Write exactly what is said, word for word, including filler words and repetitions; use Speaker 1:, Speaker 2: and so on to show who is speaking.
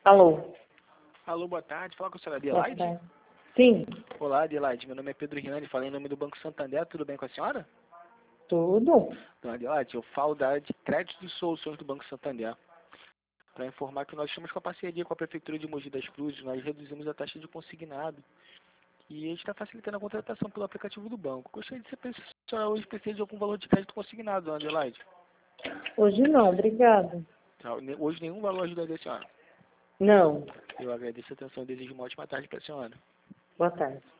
Speaker 1: Alô?
Speaker 2: Alô, boa tarde. Fala com a senhora
Speaker 1: Boa
Speaker 2: Adelaide?
Speaker 1: tarde. Sim,
Speaker 2: Olá, Adelaide. Meu nome é Pedro Riani, falei em nome do Banco Santander. Tudo bem com a senhora?
Speaker 1: tudo.
Speaker 2: Então, Adelaide, eu falo da área de crédito e soluções do Banco Santander. Para informar que nós estamos com a parceria com a Prefeitura de Mogi das Cruzes, nós reduzimos a taxa de consignado e a gente está facilitando a contratação pelo aplicativo do banco. Gostaria de saber se a senhora hoje precisa de algum valor de crédito consignado, dona Adelaide.
Speaker 1: Hoje não, obrigada.
Speaker 2: Tá, hoje nenhum valor ajudaria a senhora.
Speaker 1: Não.
Speaker 2: Eu agradeço a atenção e desejo uma ótima tarde para a senhora.
Speaker 1: Boa tarde.